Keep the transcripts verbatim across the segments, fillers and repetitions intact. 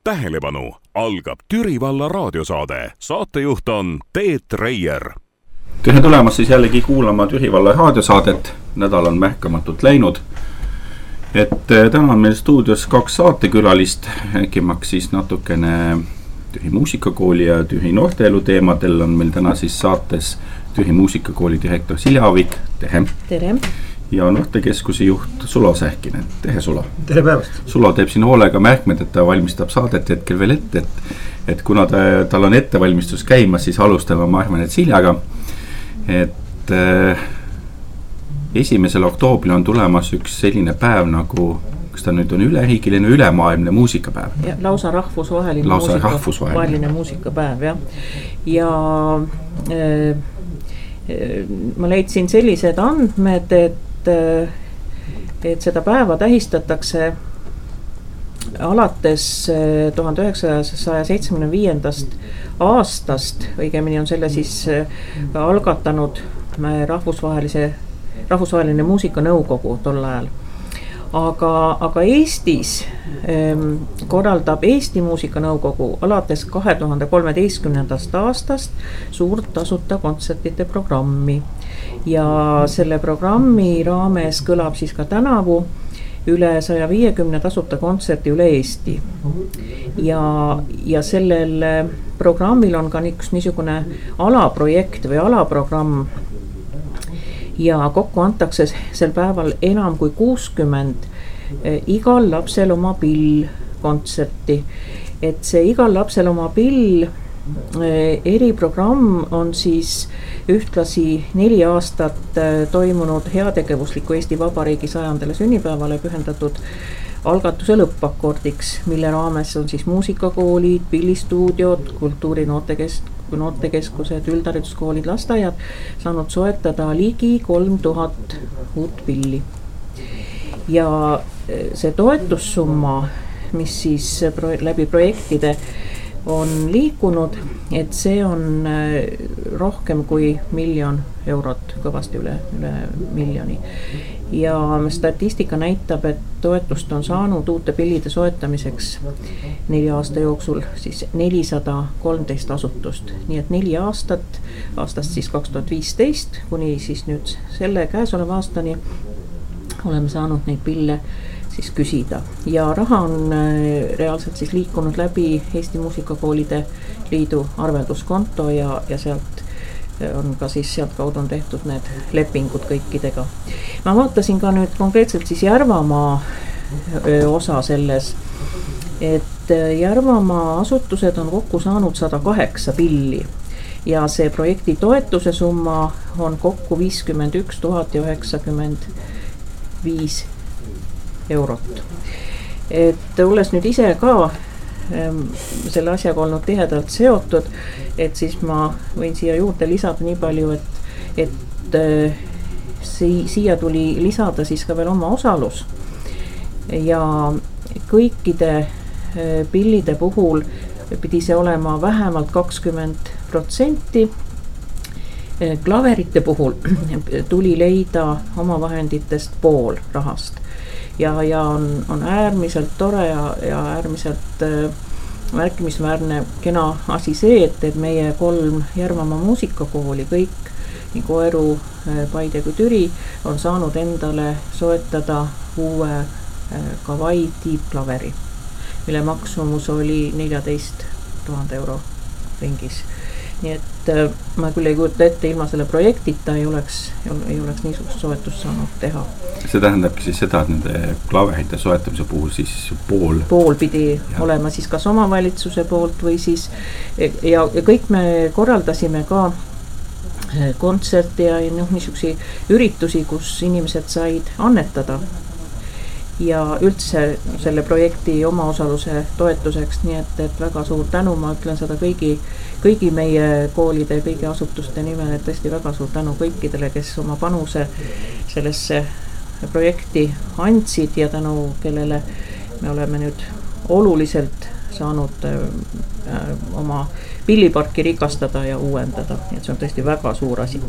Tähelepanu, algab Türi valla raadiosaade. Saatejuht on Teet Reier. Tere tulemas siis jällegi kuulama Türi valla raadiosaadet. Nädal on märkamatult läinud. Et täna on meil stuudios kaks saatekülalist, rääkimaks siis natukene Türi muusikakooli ja Türi noorteelu teemadel. On meil täna siis saates Türi muusikakooli direktor Silja Avik. Tere. Tere. Ja noortekeskuse juht Sulo Sähkinen. Tere Sulo. Tere päevast. Sulo teeb siin hoolega märkmed, et ta valmistab saadet hetkel veel ette, et, et kuna ta, tal on ettevalmistus käimas, siis alustame, ma arvan, et Siljaga. Et äh, esimesel oktoobril on tulemas üks selline päev nagu, kas ta nüüd on üleriigiline, ülemaailmne muusikapäev? Ja, lausa rahvusvaheline, lausa muusika, rahvusvaheline. muusikapäev, jah. Ja äh, ma leidsin sellised andmed, et et seda päeva tähistatakse alates tuhande üheksasaja seitsmekümne viiendast aastast, õigemini on selle siis algatanud rahvusvahelise, rahvusvaheline muusikanõukogu tol ajal. Aga, aga Eestis ähm, korraldab Eesti muusikanõukogu alates kahe tuhande kolmeteistkümnendast aastast suurt tasuta kontsertide programmi. Ja selle programmi raames kõlab siis ka tänavu üle saja viiekümne tasuta kontserti üle Eesti. Ja, ja sellel programmil on ka üks niisugune alaprojekt või alaprogramm. Ja kokku antakse sel päeval enam kui kuuskümmend igal lapsel oma pill kontserti. Et see igal lapsel oma pill eriprogramm on siis ühtlasi neli aastat toimunud heategevusliku Eesti Vabariigi sajandale sünnipäevale pühendatud algatuse lõppakordiks, mille raames on siis muusikakoolid, pillistuudiod, kultuuri noortekes, noortekeskused, üldhariduskoolid, lasteaiad saanud soetada ligi kolm tuhat uut pilli. Ja see toetussumma, mis siis pro- läbi projektide on liikunud, et see on rohkem kui miljon eurot, kõvasti üle, üle miljoni. Ja statistika näitab, et toetust on saanud uute pillide soetamiseks nelja aasta jooksul siis nelisada kolmteist asutust. Nii et neli aastat, aastast siis kaks tuhat viisteist kuni siis nüüd selle käesoleva aastani oleme saanud neid pille siis küsida. Ja raha on reaalselt siis liikunud läbi Eesti Muusikakoolide Liidu arvelduskonto ja, ja sealt on ka siis sealt kaudu on tehtud need lepingud kõikidega. Ma vaatasin ka nüüd konkreetselt siis Järvamaa osa selles, et Järvamaa asutused on kokku saanud sada kaheksa pilli ja see projekti toetuse summa on kokku viiskümmend üks tuhat üheksakümmend viis eurot. Et olles nüüd ise ka ähm, selle asjaga olnud tihedalt seotud, et siis ma võin siia juurde lisada nii palju, et, et äh, si- siia tuli lisada siis ka veel oma osalus. Ja kõikide äh, pillide puhul pidi see olema vähemalt kakskümmend protsenti. Klaverite puhul tuli leida oma vahenditest pool rahast. Ja, ja on, on äärmiselt tore ja, ja äärmiselt äh, märkimisväärne kena asi see, et, et meie kolm Järvamaa muusikakooli, kõik nii Koeru, äh, Paide kui Türi on saanud endale soetada uue äh, Kawai tiibklaveri, mille maksumus oli neljateist tuhande euro ringis. Nii et äh, ma küll ei kujuta ette, ilma selle projektita ei oleks, ei oleks niisugust soetust saanud teha. See tähendabki siis seda, et nende klaverite soetamise puhul siis pool pool pidi ja. olema siis kas omavalitsuse poolt või siis ja, ja kõik me korraldasime ka kontserte ja noh, niisugusi üritusi, kus inimesed said annetada ja üldse selle projekti omaosaluse toetuseks, nii et, et väga suur tänu, ma ütlen seda kõigi, kõigi meie koolide ja kõigi asutuste nimel, et tõesti väga suur tänu kõikidele, kes oma panuse sellesse projekti andsid ja tänu kellele me oleme nüüd oluliselt saanud äh, oma pilliparki rikastada ja uuendada, et see on tõesti väga suur asi.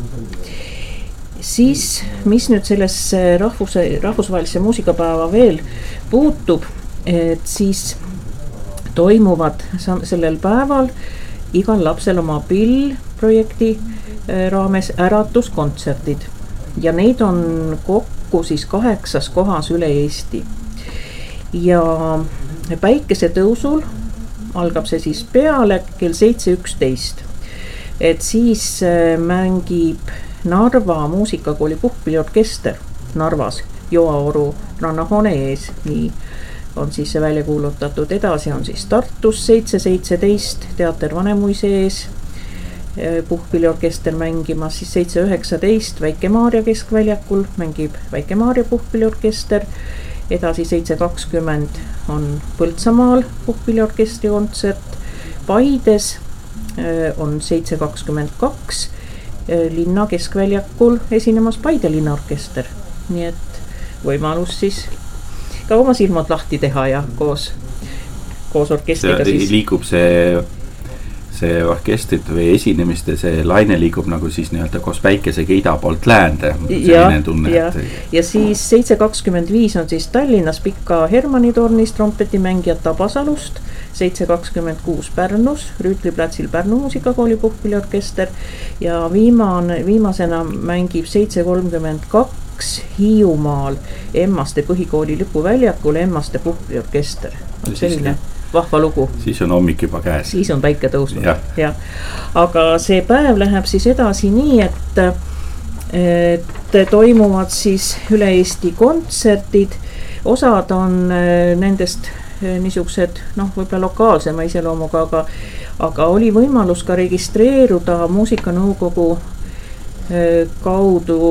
Siis, mis nüüd sellesse rahvuse, rahvusvahelisse muusikapäeva veel puutub, et siis toimuvad sellel päeval igal lapsel oma pill projekti raames äratuskontserdid ja neid on kokku siis kaheksas kohas üle Eesti. Ja päikesetõusul algab see siis peale kell seitse üksteist. Et siis mängib Narva muusikakooli puhkpilliorkester Narvas Joaoru rannahoone ees, nii on siis see välja kuulutatud. Edasi on siis Tartus seitse seitseteist Teater Vanemuise ees puhkpilliorkester mängimas, siis seitse üheksateist Väike-Maarja keskväljakul mängib Väike-Maarja puhkpilliorkester. Edasi seitse kakskümmend on Põltsamaal puhkpilliorkestri kontsert. Paides on seitse kakskümmend kaks linna keskväljakul esinemas Paide linnaorkester. Nii et võimalus siis ka oma silmad lahti teha ja koos, koos orkestriga see, siis. Liigub see, see orkestrit või esinemist ja see laine liigub nagu siis nii-öelda koos päikesega ida poolt läände. Ja, ja, ja siis seitse kakskümmend viis on siis Tallinnas Pika Hermanni tornis trompetimängijad Tabasalust. seitse kakskümmend kuus Pärnus, Rüütliplatsil Pärnu muusikakooli puhkpilliorkester ja viimane, viimasena mängib seitse kolmkümmend kaks Hiiumaal Emmaste põhikooli lipuväljakul Emmaste puhkpilliorkester. Selline vahva lugu. Siis on hommik juba käes. Siis on päike tõusnud. Ja. Ja. Aga see päev läheb siis edasi nii, et, et toimuvad siis üle Eesti kontserdid. Osad on nendest niisugused, noh, võib-olla lokaalsema iseloomuga, aga, aga oli võimalus ka registreeruda muusikanõukogu kaudu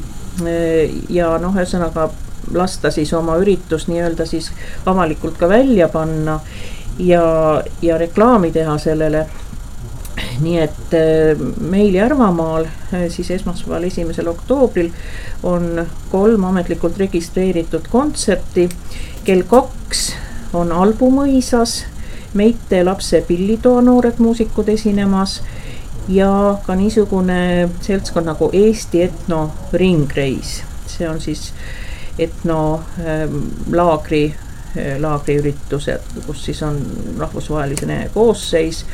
ja noh, ühesõnaga lasta siis oma üritus nii-öelda siis avalikult ka välja panna ja, ja reklaami teha sellele. Nii et meil Järvamaal siis esmaspäeval esimesel oktoobril on kolm ametlikult registreeritud kontserti. Kell kaks on Albumõisas Meite lapse pillitoa noored muusikud esinemas ja ka niisugune seltskond nagu Eesti etno ringreis. See on siis etno äh, laagri, äh, laagri üritused, kus siis on rahvusvaheline koosseis,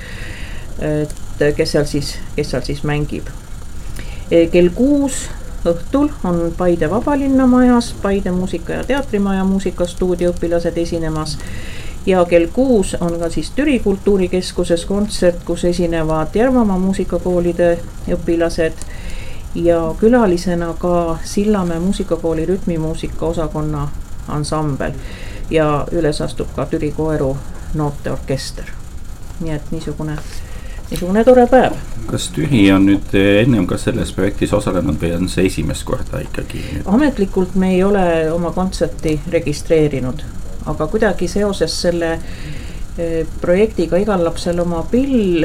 et kes seal siis, kes seal siis mängib. E, kell kuus õhtul on Paide Vabalinna majas Paide muusika- ja teatrimaja muusikastuudio õpilased esinemas ja kell kuus on ka siis Türi kultuurikeskuses kontsert, kus esinevad Järvamaa muusikakoolide õpilased ja külalisena ka Sillamäe muusikakooli rütmimuusika osakonna ansambel ja üles astub ka Türi Koeru noorteorkester. Nii et niisugune niisugune tore päev. Kas Türi on nüüd ennem ka selles projektis osalenud või on see esimest korda ikkagi? Ametlikult me ei ole oma kontserti registreerinud, aga kuidagi seoses selle projektiga Igal lapsel oma pill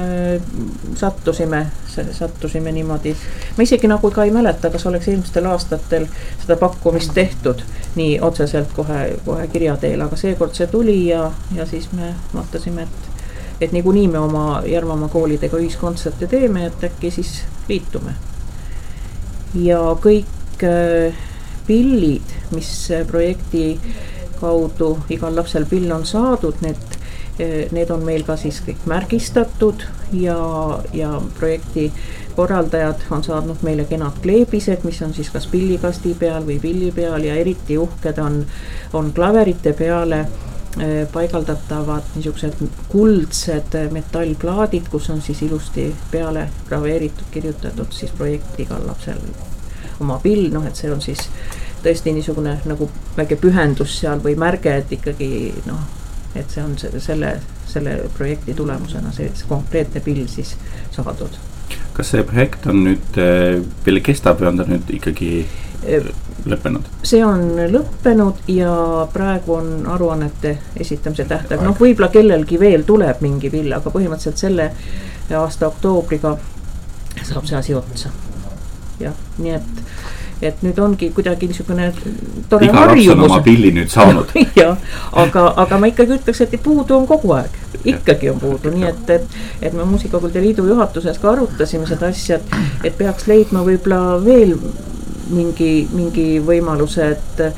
sattusime, sattusime niimoodi. Ma isegi nagu ka ei mäleta, kas oleks eelmistel aastatel seda pakkumist tehtud nii otseselt kohe, kohe kirjateel, aga seekord see tuli ja, ja siis me vaatasime, et et niikuinii me oma Järvamaa koolidega ühiskontserte teeme, et äkki siis liitume. Ja kõik pillid, mis projekti kaudu Igal lapsel pill on saadud, need, need on meil ka siis kõik märgistatud ja, ja projekti korraldajad on saadnud meile kenad kleebised, mis on siis kas pillikasti peal või pilli peal ja eriti uhked on, on klaverite peale paigaldatavad niisugused kuldsed metallplaadid, kus on siis ilusti peale graveeritud, kirjutatud siis projekti Igal lapsel oma pill, noh et see on siis tõesti niisugune nagu väike pühendus seal või märge, et ikkagi noh, et see on selle, selle projekti tulemusena see, see konkreetne pill siis saadud. Kas see projekt on nüüd veel kestab või on ta nüüd ikkagi lõppenud? See on lõppenud ja praegu on aruannete esitamise tähtaeg. Noh, võib-olla kellelgi veel tuleb mingi pill, aga põhimõtteliselt selle aasta oktoobriga saab see asi otsa. Ja, nii et, et nüüd ongi kuidagi niisugune tore Iga harjumus. Iga laps on oma pilli nüüd saanud. ja, aga, aga ma ikkagi ütleks, et puudu on kogu aeg. Ikkagi on puudu, nii et, et, et me Muusikakoolide Liidu juhatuses ka arutasime seda asja, et, et peaks leidma võib-olla veel mingi, mingi võimaluse, et,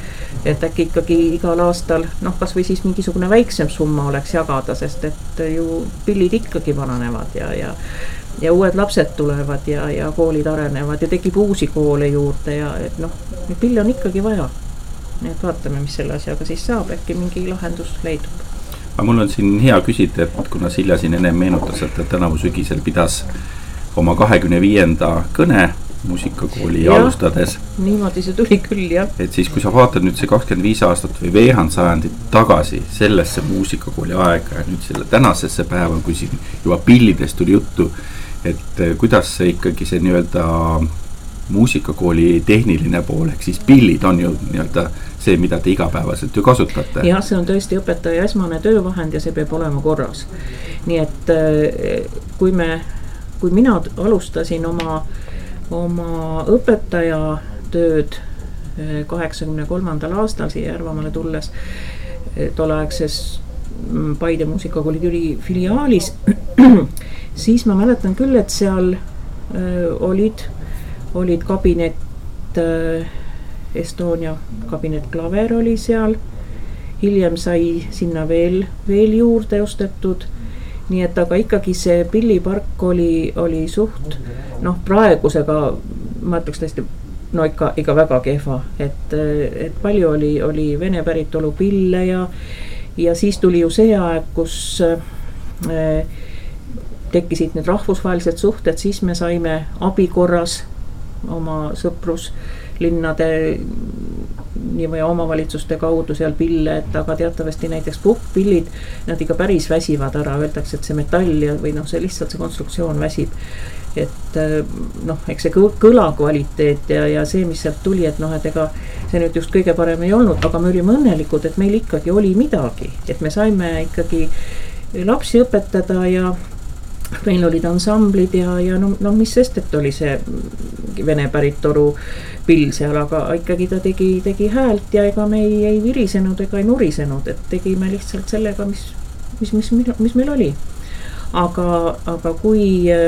et äkki ikkagi igal aastal, noh, kas või siis mingisugune väiksem summa oleks jagada, sest et ju pillid ikkagi vananevad ja, ja ja uued lapsed tulevad ja, ja koolid arenevad ja tekib uusi koole juurde ja et noh, pille on ikkagi vaja. Nii et vaatame, mis selle asjaga siis saab, äkki mingi lahendus leidub. Aga mul on siin hea küsida, et kuna Silja siin enne meenutas, et tänavu sügisel pidas oma kahekümne viienda kõne muusikakooli ja, alustades. Niimoodi see tuli küll, jah. Et siis, kui sa vaatad nüüd see kakskümmend viis aastat või veerand sajandit tagasi sellesse muusikakooli aega ja nüüd selle tänasesse päeva, kui siin juba pillidest tuli juttu, et kuidas see ikkagi see nii-öelda muusikakooli tehniline pool, ehk siis pillid on ju nii-öelda see, mida te igapäevaselt ju kasutate. Jah, see on tõesti õpetaja esmane töövahend ja see peab olema korras. Nii et kui me, kui mina alustasin oma, oma õpetaja tööd kaheksakümne kolmandal aastal siia Järvamaale tulles, tolleaegses Paide muusikakooli Türi filiaalis, siis ma mäletan küll, et seal öö, olid, olid kabinet, öö, Estonia kabinet klaver oli seal, hiljem sai sinna veel, veel juurde ostetud, nii et aga ikkagi see pillipark oli, oli suht, noh praegusega ma ütleks tõesti, no ikka, ikka väga kehva, et, et palju oli, oli vene päritolu pille ja ja siis tuli ju see aeg, kus äh, tekkisid need rahvusvahelised suhted, siis me saime abikorras oma sõpruslinnade nii või omavalitsuste kaudu seal pille, et aga teatavasti näiteks puhkpillid, nad ikka päris väsivad ära, öeldakse, et see metall ja, või noh, see lihtsalt see konstruktsioon väsib. Et noh, eks see kõla kvaliteet ja, ja see, mis sealt tuli, et noh, et ega see nüüd just kõige parem ei olnud, aga me olime õnnelikud, et meil ikkagi oli midagi, et me saime ikkagi lapsi õpetada ja meil olid ansamblid ja, ja no, no mis sest, et oli see vene päritolu pill seal, aga ikkagi ta tegi, tegi häält ja ega me ei, ei virisenud ega ei nurisenud, et tegime lihtsalt sellega, mis, mis, mis, mis meil oli. Aga, aga kui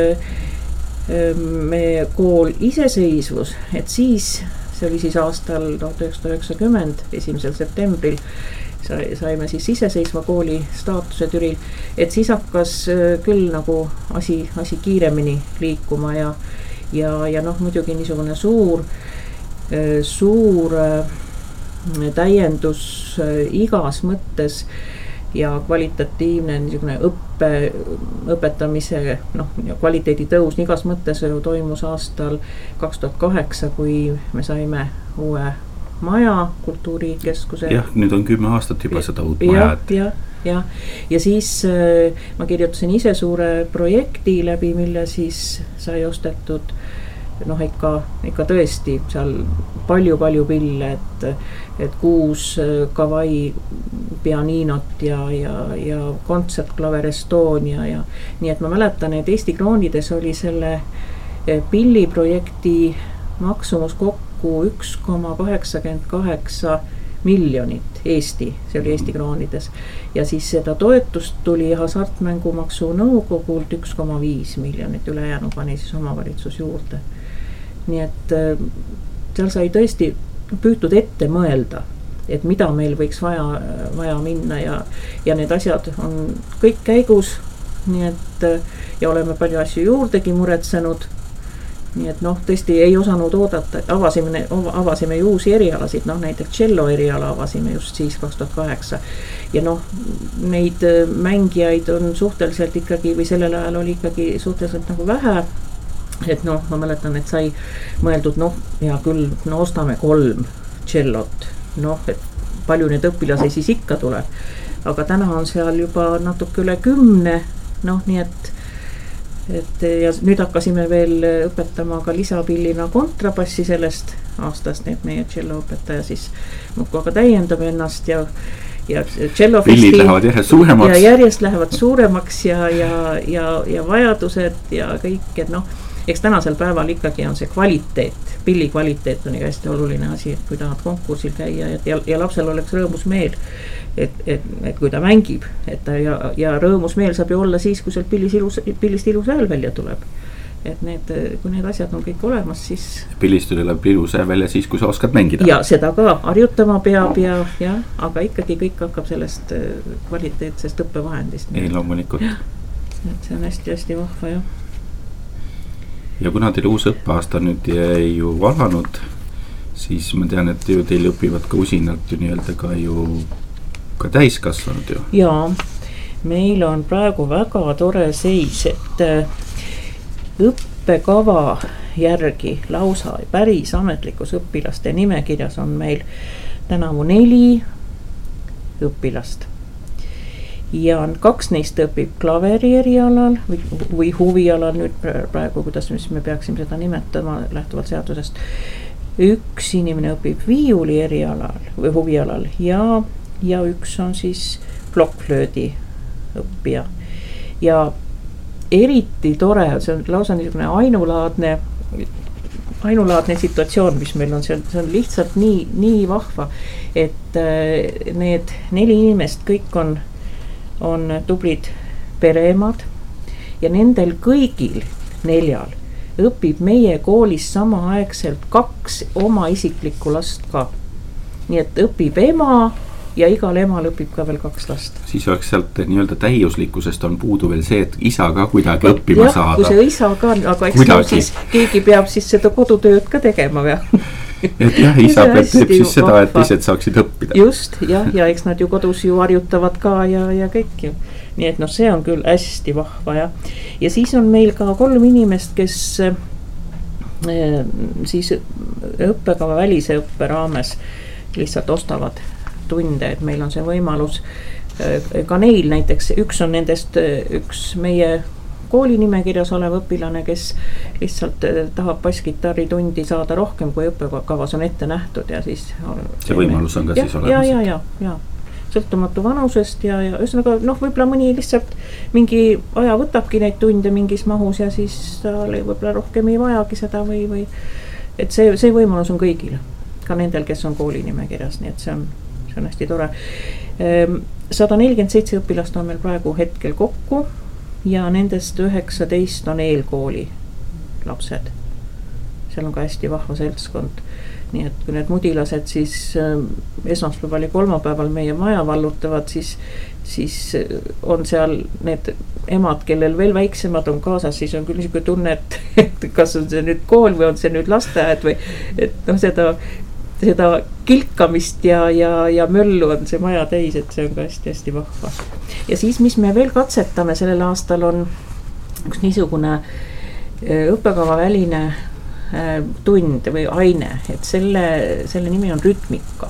me kool iseseisvus, et siis, see oli siis aastal tuhat üheksasada üheksakümmend, esimesel septembril, saime siis iseseisva kooli staatuse Türil, et siis hakkas küll nagu asi, asi kiiremini liikuma ja, ja, ja noh, muidugi niisugune suur, suur täiendus igas mõttes ja kvalitatiivne niisugune õppe, õpetamise, noh, kvaliteedi tõus igas mõttes toimus aastal kaks tuhat kaheksa, kui me saime uue maja kultuurikeskuse. Jah, nüüd on kümme aastat juba seda uut majad. Ja, ja, ja siis äh, ma kirjutasin ise suure projekti läbi, mille siis sai ostetud, noh ikka, ikka tõesti seal palju-palju pille, et, et kuus Kavai pianinot ja, ja, ja kontsertklaver Estonia ja nii, et ma mäletan, et Eesti kroonides oli selle pilliprojekti maksumus kokku üks koma kaheksakümmend kaheksa miljonit Eesti, see oli Eesti kroonides ja siis seda toetust tuli hasartmängumaksu nõukogult üks koma viis miljonit, ülejäänu pani siis omavalitsus juurde. Nii et seal sai tõesti püütud ette mõelda, et mida meil võiks vaja, vaja minna ja, ja need asjad on kõik käigus, nii et ja oleme palju asju juurdegi muretsenud. Nii et noh, tõesti ei osanud oodata, et avasime, avasime ju uusi erialasid, noh näiteks cello eriala avasime just siis kaks tuhat kaheksa ja noh, neid mängijaid on suhteliselt ikkagi või sellel ajal oli ikkagi suhteliselt nagu vähe, et noh, ma mäletan, et sai mõeldud, noh, ja küll, no ostame kolm cellot, noh, et palju need õpilasi siis ikka tuleb, aga täna on seal juba natuke üle kümne, noh, nii et et ja nüüd hakkasime veel õpetama ka lisapillina kontrabassi sellest aastast, nii et meie cello õpetaja siis muudkui aga täiendab ennast ja ja cello pillid lähevad järjest suuremaks ja järjest lähevad suuremaks ja, ja, ja, ja vajadused ja kõik, et noh, eks tänasel päeval ikkagi on see kvaliteet, pilli kvaliteet on hästi oluline asi, et kui tahad konkursil käia et ja, ja lapsel oleks rõõmus meel, et, et, et kui ta mängib, et ta ja, ja rõõmus meel saab ju olla siis, kui sealt pillis ilus, pillist ilus hääl välja tuleb. et need, kui need asjad on kõik olemas, siis pillistuja läheb ilus välja siis, kui sa oskad mängida. Ja seda ka harjutama peab ja, ja aga ikkagi kõik hakkab sellest kvaliteetsest õppevahendist. Ei, loomulikult. Et see on hästi-hästi vahva, jah. Ja kuna teil uus õppeaasta nüüd jäi ju valanud, siis ma tean, et ju teil õpivad ka usinalt ju nii-öelda ka ju ka täiskasvanud ju. Jaa, meil on praegu väga tore seis, et õppekava järgi lausa päris ametlikus õpilaste nimekirjas on meil tänavu neli õpilast. Ja kaks neist õpib klaveri erialal või, või huvialal nüüd praegu, kuidas me peaksime seda nimetama lähtuvalt seadusest. Üks inimene õpib viiuli erialal või huvialal ja, ja üks on siis plokkflöödi õppija. Ja eriti tore, see on lausa niisugune ainulaadne, ainulaadne situatsioon, mis meil on, see on, see on lihtsalt nii, nii vahva, et need neli inimest kõik on on tublid pereemad ja nendel kõigil neljal õpib meie koolis samaaegselt kaks oma isiklikku last ka. Nii et õpib ema ja igal emal õpib ka veel kaks last. Siis oleks sealt nii-öelda täiuslikkusest on puudu veel see, et isa ka kuidagi õppima jah, saada. Kui see isa ka, aga eks no siis keegi peab siis seda kodutööd ka tegema või? Et jah, isa peab teeb siis seda, et teised saaksid õppida. Just, jah, ja eks nad ju kodus ju harjutavad ka ja, ja kõik ju. Nii et noh, see on küll hästi vahva ja. Ja siis on meil ka kolm inimest, kes äh, siis õppekava välise õppe raames lihtsalt ostavad tunde, et meil on see võimalus äh, ka neil näiteks, üks on nendest äh, üks meie kooli nimekirjas olev õpilane, kes lihtsalt tahab basskitarri tundi saada rohkem, kui õppekavas on ette nähtud ja siis see võimalus on ka ja, siis olemas. Ja, ja, ja, ja. Sõltumatu vanusest ja, ja ühesõnaga, noh, võib-olla mõni lihtsalt mingi aja võtabki neid tunde mingis mahus ja siis ta võib-olla rohkem ei vajagi seda või, või et see, see võimalus on kõigil, ka nendel, kes on kooli nimekirjas, nii et see on, see on hästi tore. sada nelikümmend seitse õpilast on meil praegu hetkel kokku ja nendest üheksateist on eelkooli lapsed. Seal on ka hästi vahva seltskond. Nii et kui need mudilased siis esmaspäeval ja kolmapäeval meie maja vallutavad, siis, siis on seal need emad, kellel veel väiksemad on kaasas, siis on küll niisugune tunne, et, et kas on see nüüd kool või on see nüüd lasteaed või et noh, seda seda kilkamist ja, ja, ja möllu on see maja täis, et see on ka hästi-hästi vahva. Ja siis, mis me veel katsetame sellel aastal on üks niisugune õppekava väline tund või aine, et selle, selle nimi on rütmika.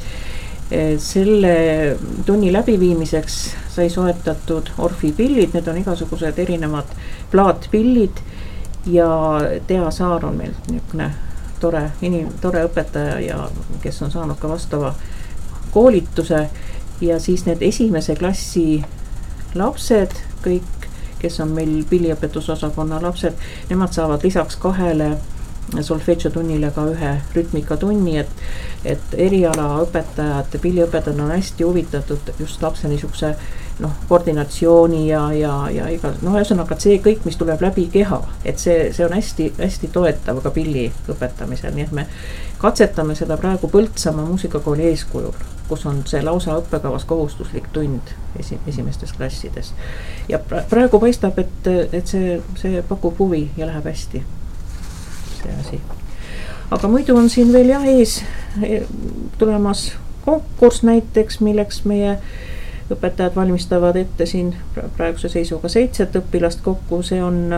Selle tunni läbiviimiseks sai soetatud Orfi pillid, need on igasugused erinevad plaatpillid ja Tea Saar on meil niisugune tore, inim, tore õpetaja ja kes on saanud ka vastava koolituse ja siis need esimese klassi lapsed, kõik, kes on meil pilliõpetusosakonna lapsed, nemad saavad lisaks kahele solfeggio tunnile ka ühe rütmika tunni, et, et eriala õpetajad, pilliõpetajad on hästi huvitatud just lapse niisuguse noh, koordinatsiooni ja, ja, ja iga, noh, ühesõnaga see kõik, mis tuleb läbi keha, et see, see on hästi, hästi toetav ka pilli õpetamisel, nii et me katsetame seda praegu Põltsamaa muusikakooli eeskujul, kus on see lausa õppekavas kohustuslik tund esi, esimestes klassides. Ja praegu paistab, et, et see, see pakub huvi ja läheb hästi, see asi. Aga muidu on siin veel jah ees tulemas konkurss näiteks, milleks meie õpetajad valmistavad ette siin praeguse seisuga seitset õpilast kokku, see on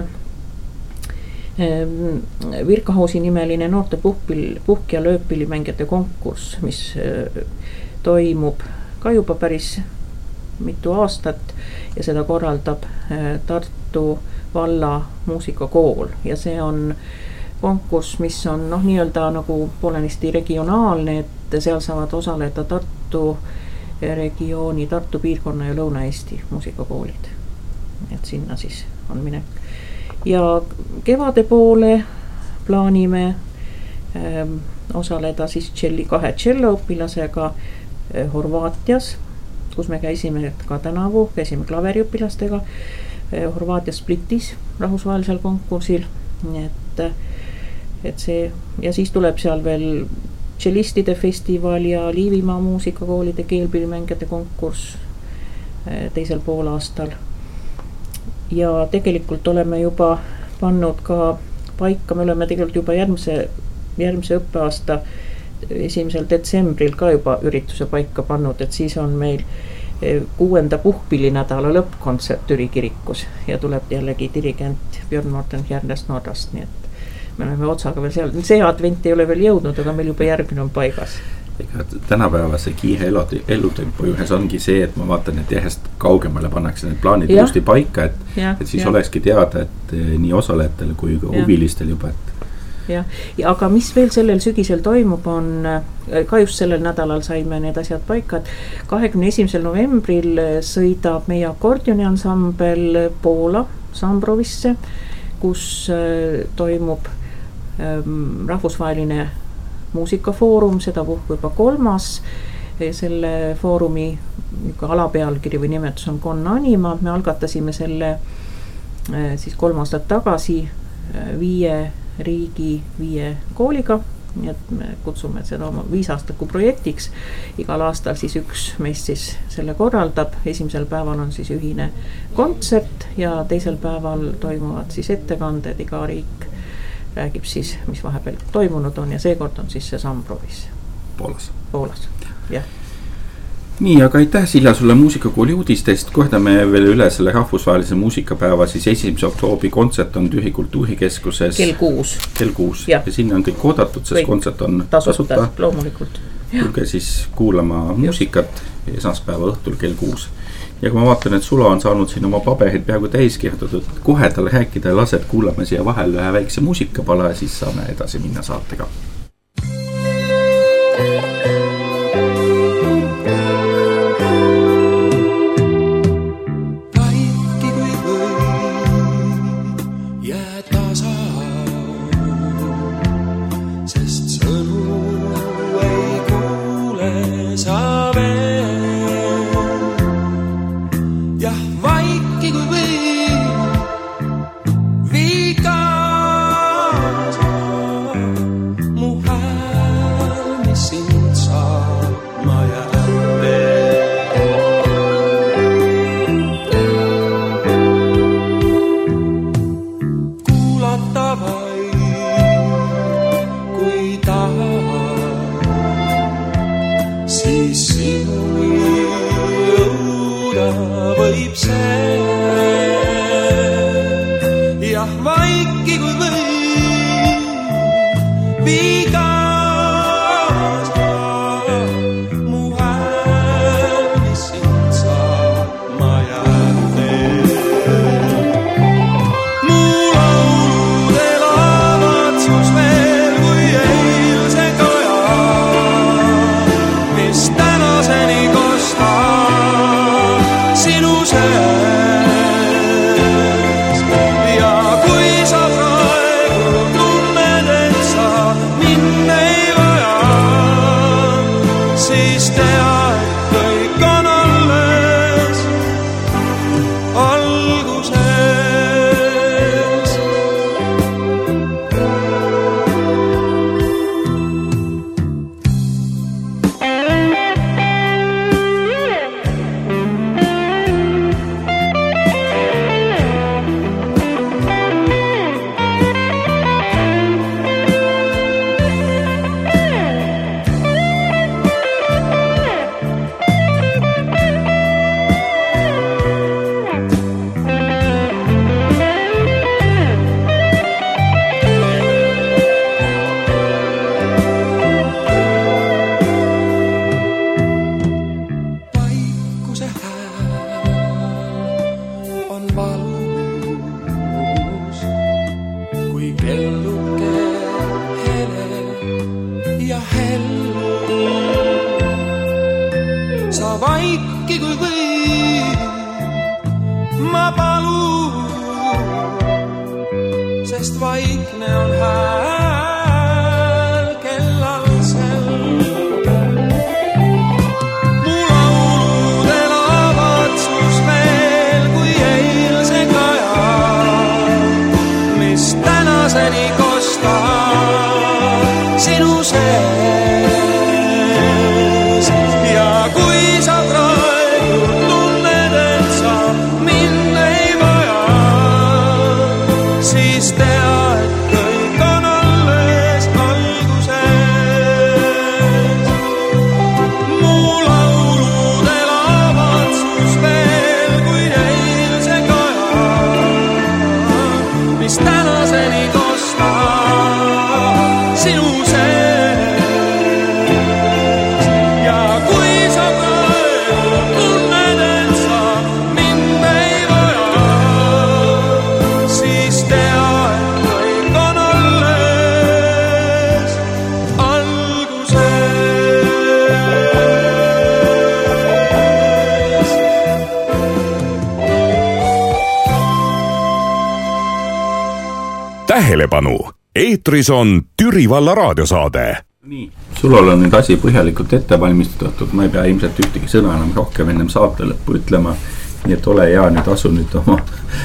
Virkahausi nimeline noorte puhkpil, puhk- ja lööppillimängijate konkurss, mis toimub ka juba päris mitu aastat ja seda korraldab Tartu valla muusikakool ja see on konkurss, mis on noh, nii-öelda nagu poolenisti regionaalne, et seal saavad osaleda Tartu regiooni, Tartu piirkonna ja Lõuna-Eesti muusikakoolid. Et sinna siis on minek. Ja kevade poole plaanime ähm, osaleda siis tšelli, kahe tšelloõpilasega äh, Horvaatias, kus me käisime ka tänavu, käisime klaveriõpilastega äh, Horvaatias Splitis rahvusvahelisel konkursil nii et, et see ja siis tuleb seal veel tšellistide festival ja Liivimaa muusikakoolide keelpillimängijate konkurss teisel poolaastal. Ja tegelikult oleme juba pannud ka paika, me oleme tegelikult juba järgmise, järgmise õppeaasta esimesel detsembril ka juba ürituse paika pannud, et siis on meil kuuenda puhkpillinädala lõppkontsert Türi kirikus ja tuleb jällegi dirigent Björn Morten Järnest Norrast, nii et me oleme otsaga veel seal, see advent ei ole veel jõudnud, aga meil juba järgmine on paigas. Ega tänapäevase kiire elutempo juhes ongi see, et ma vaatan, et järjest kaugemale pannakse need plaanid ilusti paika, et, ja, et siis ja. olekski teada, et nii osalejatel kui ka huvilistel juba, et jah, ja aga mis veel sellel sügisel toimub, on ka just sellel nädalal saime need asjad paika, et kahekümne esimesel novembril sõidab meie akordioni ansambel Poola Sambrovisse, kus toimub rahvusvaheline muusikafoorum, seda puhku juba kolmas. Selle foorumi alapealkiri või nimetus on Con Anima, me algatasime selle siis kolm aastat tagasi viie riigi viie kooliga, nii et me kutsume seda oma viisaastaku projektiks. Igal aastal siis üks meist siis selle korraldab, esimesel päeval on siis ühine kontsert ja teisel päeval toimuvad siis ettekanded, iga riik räägib siis, mis vahepeal toimunud on ja seekord on siis see Sambrovis. Poolas. Poolas, jah. Nii, aga aitäh Silja sulle muusikakooli uudistest, kordame veel üle selle rahvusvahelise muusikapäeva, siis esimese oktoobri kontsert on Türi kultuurikeskuses kell kuus, kell kuus. Ja. ja sinna on kõik oodatud, sest kõik kontsert on tasuta, tasuta. Loomulikult. Tulge siis kuulama muusikat esmaspäeva õhtul kell kuus. Ja kui ma vaatan, et Sula on saanud siin oma paberid peaaegu täis kirjutatud, kohe tal rääkida ja lased kuulame siia vahel ühe väikse muusikapala ja siis saame edasi minna saatega. Täna tähelepanu, eetris on Türi valla raadiosaade. Nii, sul on nüüd asi põhjalikult ette valmistatud, ma ei pea ilmselt ühtegi sõna enam rohkem ennem saate lõppu ütlema, nii et ole hea, nüüd asu nüüd oma.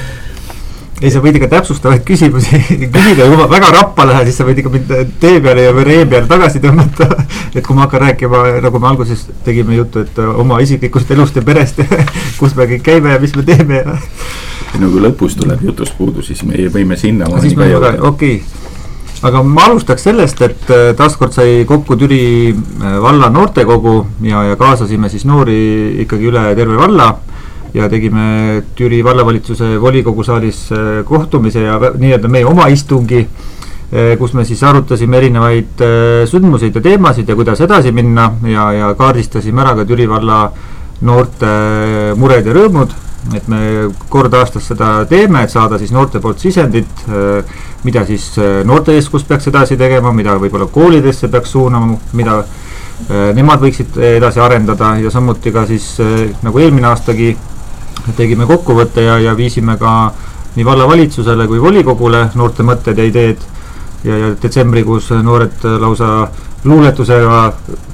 Ei, sa võid ikka täpsustavaid küsimusi küsida, kui ma väga rappa lähen, siis sa võid ikka mind tee peale ja ree peale tagasi tõmmata, et kui ma hakkan rääkima, nagu me alguses tegime juttu, et oma isiklikust elust ja perest, kus me kõik käime ja mis me teeme. Ja nagu lõpus tuleb jutust puudu, siis me võime sinna. Siis me väga, okei. Aga ma alustaks sellest, et taaskord sai kokku Türi valla noortekogu ja, ja kaasasime siis noori ikkagi üle terve valla ja tegime Türi vallavalitsuse volikogu saalis kohtumise ja nii-öelda meie oma istungi, kus me siis arutasime erinevaid sündmuseid ja teemasid ja kuidas edasi minna ja, ja kaardistasime ära ka Türi valla noorte mured ja rõõmud. Et me kord aastas seda teeme, et saada siis noorte poolt sisendit, mida siis noortekeskus peaks edasi tegema, mida võib-olla koolidesse peaks suunama, mida nemad võiksid edasi arendada ja samuti ka siis nagu eelmine aastagi tegime kokkuvõtte ja, ja viisime ka nii vallavalitsusele kui volikogule noorte mõtted ja ideed ja, ja detsembrikuus noored lausa luuletusega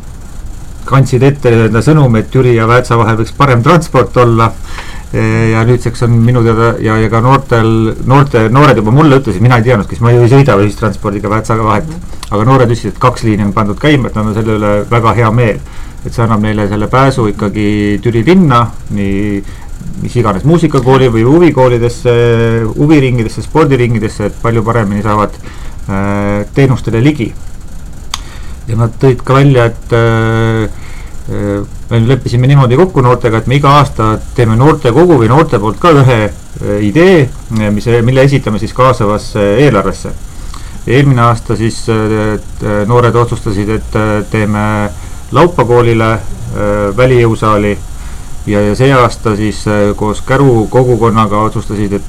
kandsid ette sõnum, et Türi ja Väätsa vahel võiks parem transport olla ja nüüdseks on minu teada ja, ja ka noortel, noorte, noored juba mulle ütlesid, mina ei teadnud, kes ma ei sõida ühistranspordiga Väätsaga vahet, aga noored ütlesid, et kaks liini on pandud käima, et on selle üle väga hea meel, et see annab neile selle pääsu ikkagi Türi linna, nii mis iganes muusikakooli või huvikoolidesse, huviringidesse, spordiringidesse, et palju paremini saavad äh, teenustele ligi. Ja nad tõid ka välja, et äh, me leppisime niimoodi kokku noortega, et me iga aasta teeme noorte kogu või noorte poolt ka ühe idee, mis, mille esitame siis kaasavasse eelarvesse. Eelmine aasta siis noored otsustasid, et teeme Laupakoolile välijõusaali ja, ja see aasta siis koos Käru kogukonnaga otsustasid,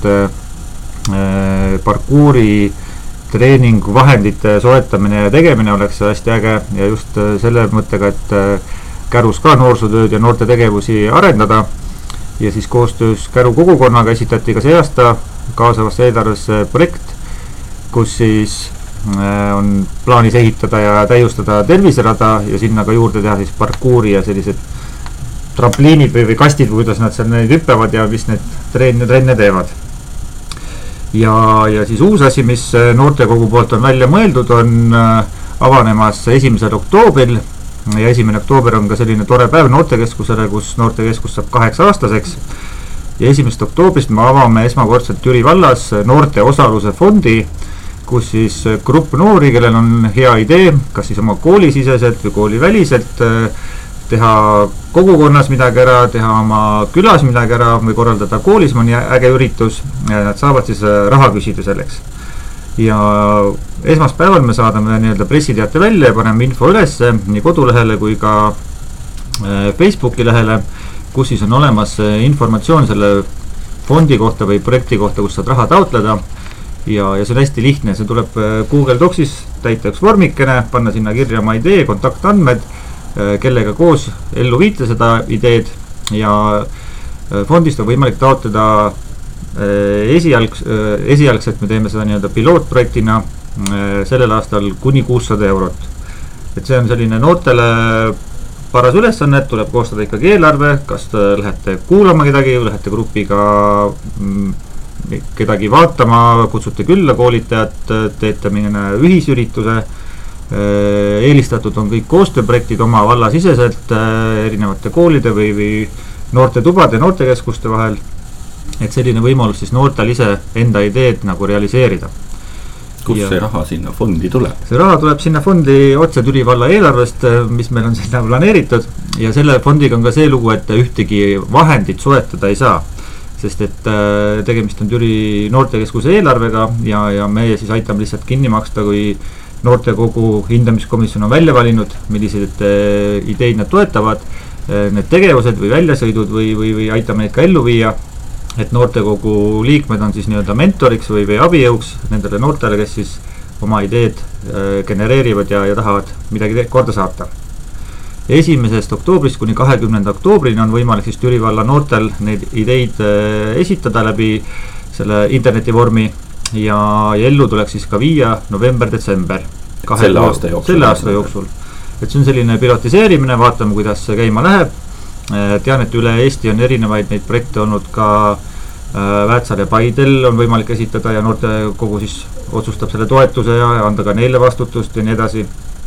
et parkuuri treening vahendite soetamine ja tegemine oleks hästi äge ja just selle mõttega, et Kärus ka noorsootööd ja noorte tegevusi arendada ja siis koostöös Käru kogukonnaga esitati ka see aasta kaasavasse eelarvesse projekt, kus siis on plaanis ehitada ja täiustada terviserada ja sinna ka juurde teha siis parkuuri ja sellised trampliinid või, või kastid, kuidas nad seal neid hüppevad ja mis need trenne, trenne teevad. Ja, ja siis uus asi, mis noortekogu poolt on välja mõeldud, on avanemas esimesel oktoobril ja esimene oktoober on ka selline tore päev noortekeskusele, kus noortekeskus saab kaheksa aastaseks ja esimesest oktoobrist me avame esmakordselt Türi vallas noorte osaluse fondi, kus siis grupp noori, kellel on hea idee, kas siis oma koolisiseselt või kooliväliselt teha kogukonnas midagi ära, teha oma külas midagi ära või korraldada koolis mõni äge üritus ja nad saavad siis raha küsida selleks. Ja esmaspäeval me saadame nii-öelda pressiteate välja ja paneme info ülesse nii kodulehele kui ka Facebooki lehele, kus siis on olemas informatsioon selle fondi kohta või projekti kohta, kus saad raha taotleda ja, ja see on hästi lihtne, see tuleb Google Docsis täita üks vormikene, panna sinna kirja oma idee, kontaktandmed, kellega koos ellu viite seda ideed ja fondist on võimalik taotleda esialgs, esialgselt me teeme seda nii-öelda pilootprojektina sellel aastal kuni kuussada eurot. Et see on selline noortele paras ülesannet, tuleb koostada ikkagi eelarve, kas lähete kuulama kedagi, lähete grupiga kedagi vaatama, kutsute külla koolitajat, teete minna ühisürituse. Eelistatud on kõik koostööprojektid oma vallasiseselt erinevate koolide või, või noorte tubade, noortekeskuste vahel. Et selline võimalus siis noortel ise enda ideed nagu realiseerida. Kus ja see raha sinna fondi tuleb? See raha tuleb sinna fondi otse Türi valla eelarvest, mis meil on sinna planeeritud ja selle fondiga on ka see lugu, et ühtegi vahendit soetada ei saa, sest et tegemist on Türi noortekeskuse eelarvega ja, ja meie siis aitame lihtsalt kinni maksta, kui noortekogu hindamiskomisjon on välja valinud, millised ideid nad toetavad, need tegevused või väljasõidud või, või, või aitame neid ka ellu viia. Et noortekogu liikmed on siis nii-öelda mentoriks või, või abijõuks nendele noortele, kes siis oma ideed genereerivad ja, ja tahavad midagi korda saata. Esimesest oktoobrist kuni kahekümnenda oktoobrini on võimalik siis Türi valla noortel neid ideid esitada läbi selle internetivormi ja, ja ellu tuleks siis ka viia november-detsember. Selle aasta jooksul. Selle aasta jooksul. Et see on selline pilotiseerimine, vaatame, kuidas see käima läheb. Tean, et üle Eesti on erinevaid neid projekte olnud ka Väätsal ja Paidel on võimalik esitada ja noortekogu siis otsustab selle toetuse ja anda ka neile vastutust ja nii edasi.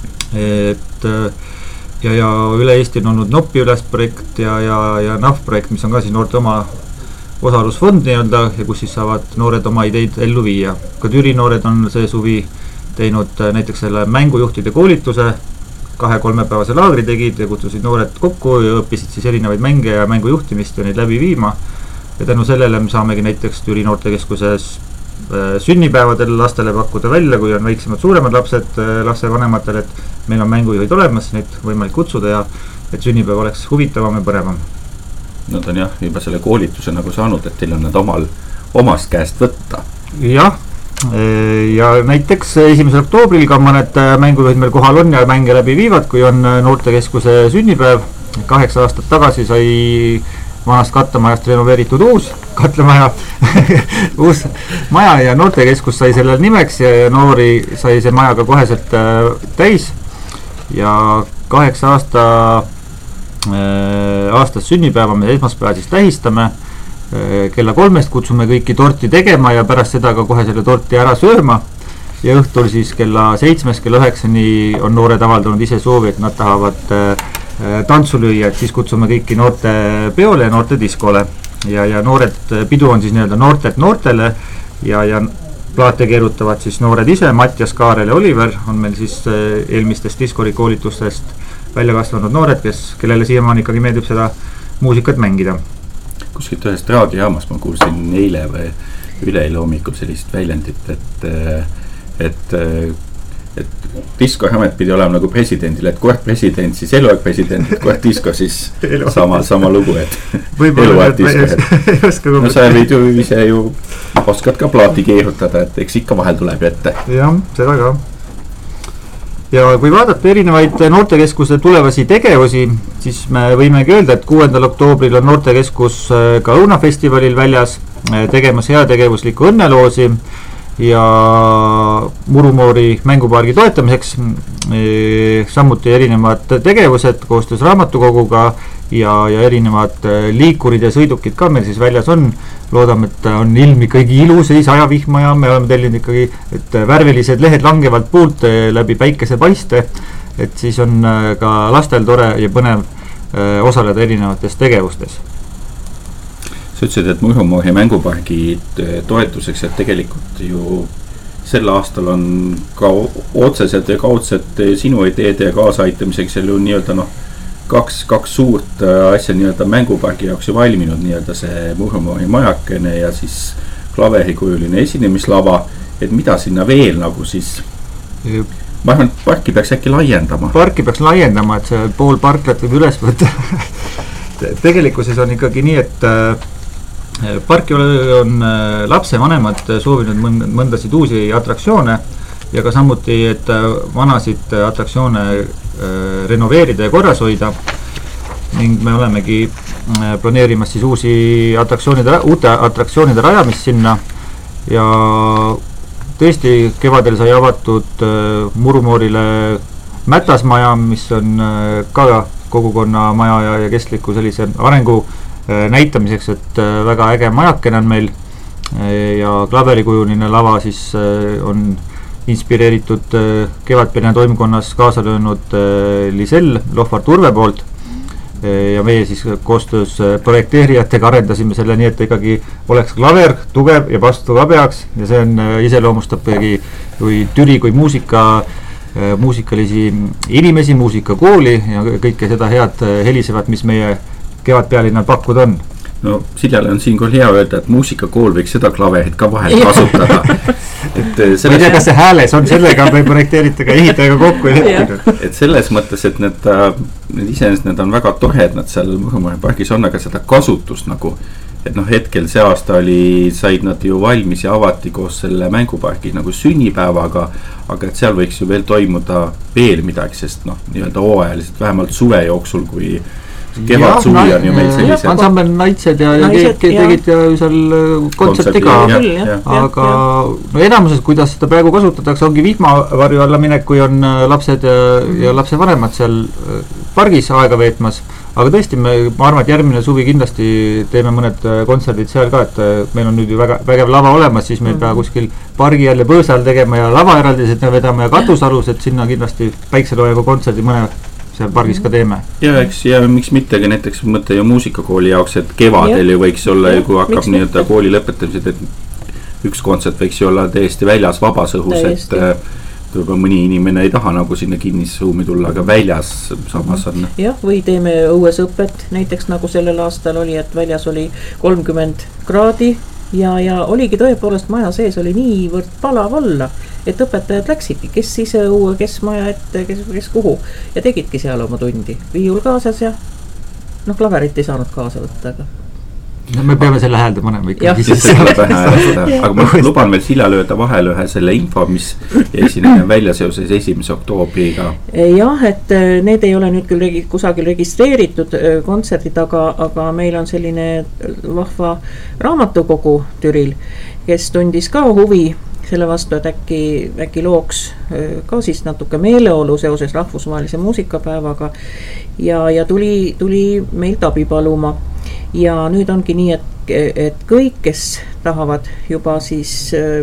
Et ja, ja üle Eesti on olnud Nopi üles projekt ja, ja, ja N A F projekt, mis on ka siis noorte oma osalusfond nii-öelda ja kus siis saavad noored oma ideid ellu viia. Ka Türi noored on see suvi teinud näiteks selle mängujuhtide koolituse, kahe-kolmepäevase laagri tegid ja kutsusid noored kokku ja õppisid siis erinevaid mänge ja mängujuhtimist ja neid läbi viima. Ja tänu sellele me saamegi näiteks Türi noortekeskuses sünnipäevadel lastele pakkuda välja, kui on väiksemad suuremad lapsed lapsevanematel, et meil on mängujuhid olemas, neid võimalik kutsuda ja et sünnipäev oleks huvitavam ja põnevam. Nad on jah, juba selle koolituse nagu saanud, et teil on nad omal, omast käest võtta. Jah, ja näiteks esimesel oktoobril ka mõned mängujuhid meil kohal on ja mänge läbi viivad, kui on noortekeskuse sünnipäev. Kaheksa aastat tagasi sai vanast katlamajast renoveeritud uus katlamaja uus maja ja noortekeskus sai sellel nimeks ja noori sai see maja ka koheselt äh, täis ja kaheksa aasta äh, aastas sünnipäeva me esmaspäeva siis tähistame äh, kella kolmest kutsume kõiki torti tegema ja pärast seda ka kohe selle torti ära sööma ja õhtul siis kella seitsmest kella üheksani on noored avaldanud ise soovi, et nad tahavad äh, tantsu lüüa, et siis kutsume kõiki noorte peole ja noorte diskole ja, ja noored, pidu on siis nii-öelda noortet noortele ja, ja plaate keerutavad siis noored ise, Mattias, Kaarel ja Oliver on meil siis eelmistest diskori koolitustest välja kasvanud noored, kes, kellele siiamaani ikkagi meeldib seda muusikat mängida. Kuskilt ühest raadiojaamast ma kuulsin eile või üleeile hommikul sellist väljendit, et et et diskojamet pidi olema nagu presidendil, et koert president, siis eluaeg president, et koert disko, siis sama, sama lugu, et eluaeg disko. No sa võid ju ise ju oskad ka plaati keerutada, et eks ikka vahel tuleb ette. Jah, seda ka. Ja kui vaadata erinevaid noortekeskuse tulevasi tegevusi, siis me võimegi öelda, et kuuendal oktoobril on noortekeskus ka Õunafestivalil väljas tegemas heategevuslikku õnneloosi ja Murumoori mängupargi toetamiseks e, samuti erinevad tegevused koostöös raamatukoguga ja, ja erinevad liikurid ja sõidukid ka meil siis väljas on. Loodame, et on ilm ikkagi ilus, ei saja vihma ja me oleme tellinud ikkagi, et värvilised lehed langevalt puult läbi päikese paiste, et siis on ka lastel tore ja põnev osaleda erinevates tegevustes. Sa ütlesid, et Murumoori mängupargi toetuseks, et tegelikult ju sel aastal on ka otseselt ja kaudselt sinu ideede ja kaasaaitamiseks ju nii-öelda noh, kaks, kaks suurt asja nii-öelda mängupargi jaoks ju valminud, nii-öelda see Murumoori majakene ja siis klaverikujuline esinemislava, et mida sinna veel nagu siis Jup. Ma arvan, et parki peaks äkki laiendama. Parki peaks laiendama, et see pool parklat võib üles võtta. Tegelikkuses on ikkagi nii, et parki on lapsevanemad soovinud mõndasid uusi atraktsioone ja ka samuti, et vanasid atraktsioone renoveerida ja korras hoida ning me olemegi planeerimas siis uusi atraktsioonide, uute atraktsioonide rajamist sinna ja tõesti kevadel sai avatud Murumoorile Mätasmaja, mis on ka kogukonna maja ja, ja kestliku sellise arengu näitamiseks, et väga äge majakene on meil ja klaverikujuline lava siis on inspireeritud Kevadperina toimkonnas kaasa löönud Lisel Lohvart Urve poolt ja meie siis koostöös projekteerijatega arendasime selle nii, et ikkagi oleks klaver tugev ja vastu ka peaks ja see on iseloomustab kui Türi kui muusika muusikalisi inimesi, muusikakooli ja kõike seda head helisevat, mis meie Kevadpealinnal pakkuda on. No Siljale on siin küll hea öelda, et muusikakool võiks seda klaverit ka vahel kasutada. Et selles... Ma ei tea, kas see hääles on sellega või projekteerite ka ehitajaga kokku. Et selles mõttes, et need, need iseenesest need on väga tohed, nad seal Murumoori pargis on, aga seda kasutust nagu, et noh, hetkel see aasta oli, said nad ju valmis ja avati koos selle mängupargi nagu sünnipäevaga, aga et seal võiks ju veel toimuda veel midagi, sest noh, nii-öelda hooajaliselt vähemalt suve jooksul, kui kevad suvi on ju meil sellised. Ansambel Naitsed ja, ja Naised, te, ja. tegid ju seal kontserti ka, aga no enamuses, kuidas seda praegu kasutatakse, ongi vihmavarju alla minek, kui on lapsed ja, ja lapsevanemad seal pargis aega veetmas, aga tõesti, me, ma arvan, et järgmine suvi kindlasti teeme mõned kontserdid seal ka, et meil on nüüd ju väga vägev lava olemas, siis me ei pea kuskil pargi all ja põõsa all tegema ja lava eraldised vedama ja katusalus, et sinna kindlasti päikseloojaga kontserdi mõne seal pargis ka teeme. Ja eks, ja miks mittegi näiteks mõte ju muusikakooli jaoks, et kevadel ja. ju võiks olla ja, kui hakkab nii-öelda kooli lõpetamised, et üks kontsert võiks ju olla täiesti väljas vabas õhus, et võib-olla mõni inimene ei taha nagu sinna kinnisruumi tulla, aga väljas samas on. jah, või teeme õues õpet, näiteks nagu sellel aastal oli, et väljas oli kolmkümmend kraadi ja, ja oligi tõepoolest maja sees oli niivõrd palav olla, et õpetajad läksidki, kes ise õue, kes maja ette, kes, kes kuhu ja tegidki seal oma tundi. Viiul kaasas ja noh, klaverit ei saanud kaasa võtta, aga no me peame selle häälde panema ikkagi. aga ma luban veel silla lööda vahele ühe selle info, mis jäi siin välja seoses esimese oktoobriga. jah, et need ei ole nüüd küll regi- kusagil registreeritud kontserdid, aga, aga meil on selline vahva raamatukogu Türil, kes tundis ka huvi selle vastu, et äkki, äkki looks ka siis natuke meeleolu seoses rahvusvahelise muusikapäevaga ja, ja tuli, tuli meilt abi paluma. Ja nüüd ongi nii, et, et kõik, kes tahavad juba siis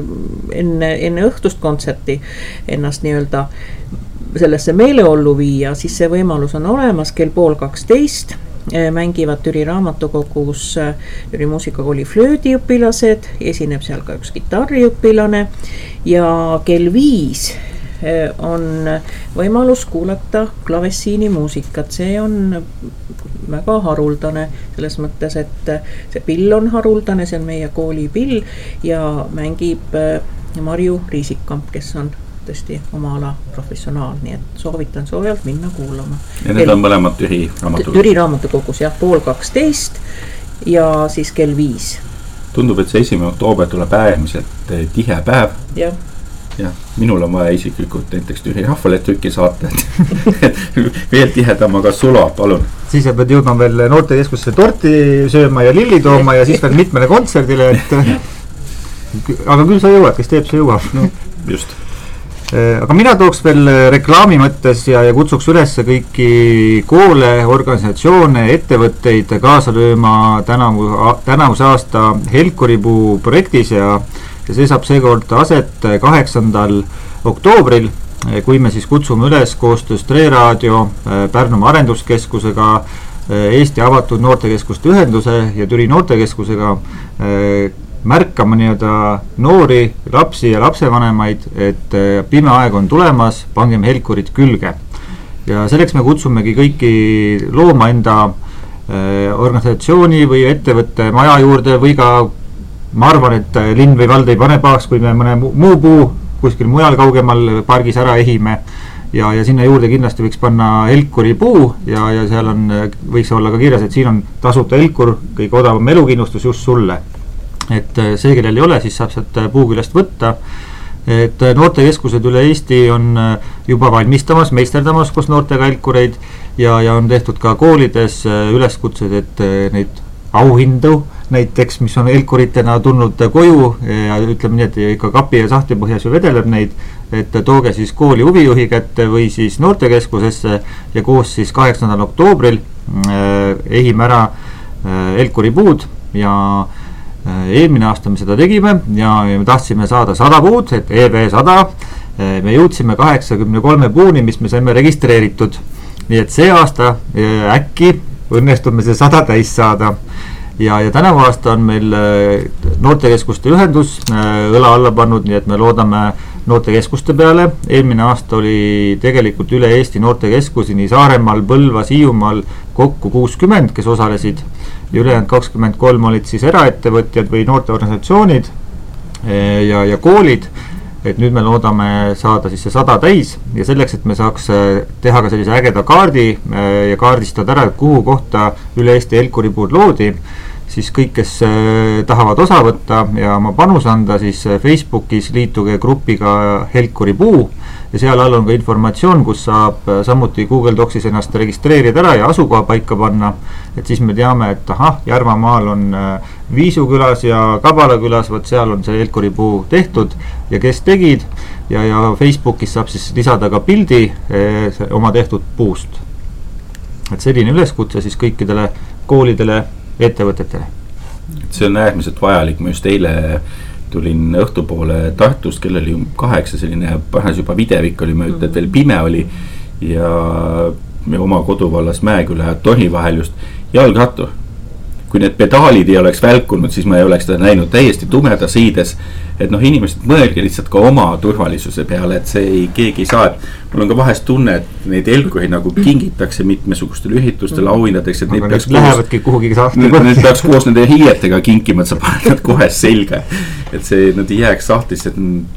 enne, enne õhtust kontserti ennast nii-öelda sellesse meeleollu viia, siis see võimalus on olemas kell pool kaksteist. Mängivad Türi raamatukogus Türi muusikakooli flöödiõpilased, esineb seal ka üks kitarriõpilane ja kell viis on võimalus kuulata klavessiini muusikat. See on väga haruldane selles mõttes, et see pill on haruldane, see on meie kooli pill ja mängib Marju Riisikamp, kes on tõesti oma ala professionaal, nii et soovitan soojalt minna kuulama. Ja need on mõlemad Türi raamatukogus? Türi raamatukogus, jah, pool kaksteist ja siis kell viis. Tundub, et see esimene oktoober tuleb äärmiselt tihe päev. Jah. Ja minul on vaja isiklikult näiteks Türi rahvale trükki saata, et veel tihedama ka sula, palun. Siis sa pead jõudma veel noortekeskusse torti sööma ja lilli tooma ja siis veel mitmele kontserdile, et aga küll sa jõuad, kes teeb, sa jõuab. No, just. Aga mina tooks veel reklaami mõttes ja, ja kutsuks üles kõiki koole, organisatsioone, ettevõtteid kaasa lööma tänavu, tänavuse aasta Helkuripuu projektis ja, ja see saab seekord aset kaheksandal oktoobril, kui me siis kutsume üles koostöös Tre Raadio, Pärnumaa Arenduskeskusega, Eesti Avatud Noortekeskuste Ühenduse ja Türi Noortekeskusega märkama nii-öelda noori, lapsi ja lapsevanemaid, et pime aeg on tulemas, pangem helkurid külge. Ja selleks me kutsumegi kõiki looma enda äh, organisatsiooni või ettevõtte maja juurde või ka ma arvan, et linn või vald ei pane pahaks, kui me mõne muu puu kuskil mujal kaugemal pargis ära ehime ja, ja sinna juurde kindlasti võiks panna helkuri puu ja, ja seal on, võiks olla ka kirjas, et siin on tasuta helkur, kõige odavam elukindlustus just sulle. Et see, kellel ei ole, siis saab sealt puuküljest võtta. Et noortekeskused üle Eesti on juba valmistamas, meisterdamas koos noortega helkureid ja, ja on tehtud ka koolides üleskutsed, et neid auhindu näiteks, mis on helkuritena tulnud koju ja ütleme nii, et ikka kapi ja sahti põhjas ju vedeleb neid, et tooge siis kooli huvijuhi kätte või siis noortekeskusesse ja koos siis kaheksandal oktoobril ehime ära helkuripuud ja eelmine aasta me seda tegime ja me tahtsime saada sada puud, et E B sada. Me jõudsime kaheksakümne kolme puuni, mis me saime registreeritud. Nii et see aasta äkki õnnestub me see sada täis saada. Ja, ja tänavu aasta on meil noortekeskuste ühendus õla alla pannud, nii et me loodame noortekeskuste peale. Eelmine aasta oli tegelikult üle Eesti noortekeskusi nii Saaremaal, Põlvas, Hiiumaal kokku kuuskümmend, kes osalesid. Ja ülejäänud kakskümmend kolm olid siis eraettevõtjad või noorteorganisatsioonid ja, ja koolid, et nüüd me loodame saada siis see sada täis ja selleks, et me saaks teha ka sellise ägeda kaardi ja kaardistada ära, kuhu kohta üle Eesti helkuripuud loodi, siis kõik, kes tahavad osa võtta ja oma panus anda, siis Facebookis liituge grupiga Helkuri puu ja seal all on ka informatsioon, kus saab samuti Google Docsis ennast registreerida ära ja asukoha paika panna, et siis me teame, et ahah, Järvamaal on Viisu külas ja Kabala külas, võt seal on see Helkuri puu tehtud ja kes tegid ja, ja Facebookis saab siis lisada ka pildi eh, oma tehtud puust. Et selline üleskutse siis kõikidele koolidele ja ettevõtetele. See on äärmiselt vajalik, ma just eile tulin õhtupoole Tartust, kellel oli kaheksa selline pähes juba videvik oli, ma ütlen, et veel pime oli ja me oma koduvallas Mäeküla ja Tori vahel just jalgrattur. Kui need pedaalid ei oleks välkunud, siis ma ei oleks seda näinud täiesti tumeda siides, et noh, inimesed mõelge lihtsalt ka oma turvalisuse peale, et see ei, keegi ei saa, et mul on ka vahest tunne, et neid Helkuri nagu kingitakse mitmesugustel ühitustel auhindadeks, et neid peaks lähevadki kuhugi sahtli. Need peaks koos nende hiietega kinkima, et sa paned nad kohe selga, et see, nad ei jääks sahtlisse,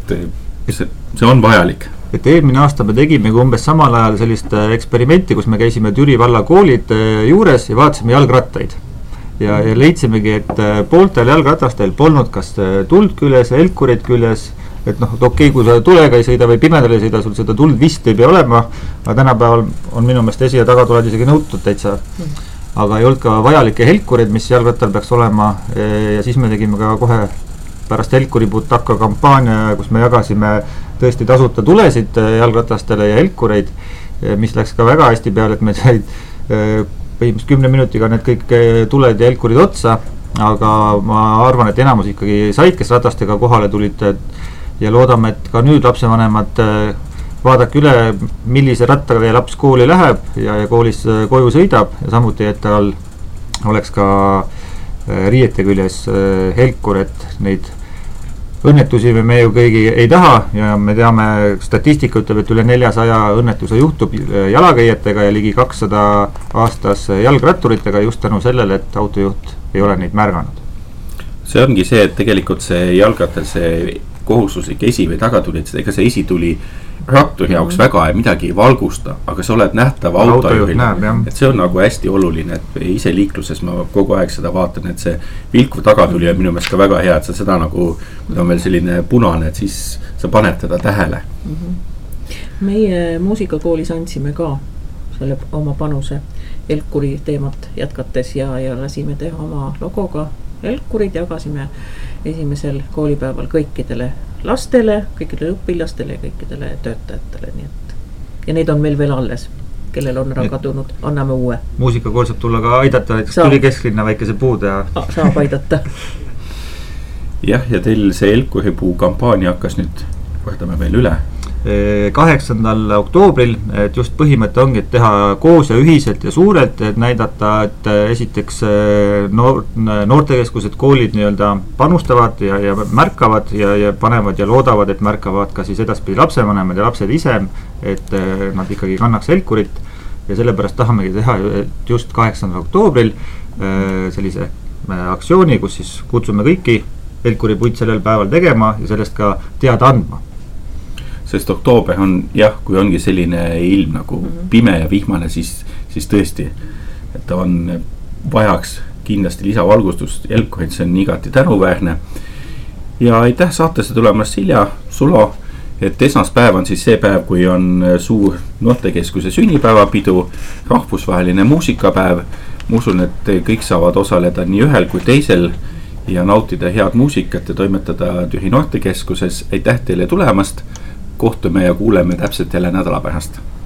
et see, see on vajalik. Et eelmine aasta me tegime umbes samal ajal sellist eksperimenti, kus me käisime Türi valla koolid juures ja vaatasime jalgrattaid. Ja, ja leidsimegi, et pooltel jalgratastel polnud kas tuld küljes, Helkurid küljes, et noh, et okei, kui sa tulega ei sõida või pimedal ei sõida, sul seda tuld vist ei pea olema, aga tänapäeval on minu meelest esi ja taga tuled isegi nõutud täitsa. Aga ei olnud ka vajalikke Helkurid, mis jalgrattal peaks olema ja siis me tegime ka kohe pärast Helkuri Butaka kampaania, kus me jagasime tõesti tasuta tulesid jalgratastele ja Helkureid, mis läks ka väga hästi peale, et me said põhimõtteliselt kümne minutiga need kõik tuled ja Helkurid otsa, aga ma arvan, et enamus ikkagi said, kes ratastega kohale tulid ja loodame, et ka nüüd lapsevanemad vaadake üle, millise rattaga teie laps kooli läheb ja, ja koolis koju sõidab ja samuti, et tal oleks ka riiete küljes Helkur, et neid õnnetusi me ju kõigi ei taha ja me teame, statistika ütleb, et üle neljasaja õnnetuse juhtub jalakäijatega ja ligi kakssada aastas jalgratturitega just tänu sellele, et autojuht ei ole neid märganud. See ongi see, et tegelikult see jalgrattal see kohustuslik esi- või tagatulid, ega see esi tuli ratturi jaoks mm. väga midagi ei valgusta, aga sa oled nähtav autojuhil, et see on nagu hästi oluline, et ise liikluses ma kogu aeg seda vaatan, et see vilkuv tagatuli on minu meelest ka väga hea, et sa seda nagu, kui ta on veel selline punane, et siis sa paned teda tähele. Mm-hmm. Meie muusikakoolis andsime ka selle oma panuse Helkuri teemat jätkates ja, ja lasime teha oma logoga Helkurid, jagasime esimesel koolipäeval kõikidele lastele, kõikidele õpilastele ja kõikidele töötajatele, nii et ja neid on meil veel alles, kellel on ära kadunud, anname uue. Muusikakool saab tulla ka aidata, näiteks Türi kesklinna väikese puud ja saab aidata. Jah, ja teil see Helkuri puu kampaania hakkas nüüd, võtame veel üle. kaheksandal oktoobril, et just põhimõte ongi, et teha koos ja ühiselt ja suurelt, et näidata, et esiteks noor, noortekeskused, koolid nii-öelda panustavad ja, ja märkavad ja, ja panevad ja loodavad, et märkavad ka siis edaspidi lapsevanemad ja lapsed ise, et nad ikkagi kannaks Helkurit ja sellepärast tahamegi teha just kaheksandal oktoobril sellise aktsiooni, kus siis kutsume kõiki Helkuri puid sellel päeval tegema ja sellest ka teada andma. Sest oktoober on, jah, kui ongi selline ilm nagu mm-hmm. pime ja vihmane, siis, siis tõesti, et ta on vajaks kindlasti lisavalgustust, Helkurit, see on igati tänuväärne. Ja aitäh saatesse tulemas Silja, Sulo, et esmaspäev on siis see päev, kui on suur noortekeskuse sünnipäevapidu, rahvusvaheline muusikapäev. Ma usun, et kõik saavad osaleda nii ühel kui teisel ja nautida head muusikat ja toimetada Türi noortekeskuses. Aitäh teile tulemast! Kohtume ja kuuleme täpselt jälle nädala pärast.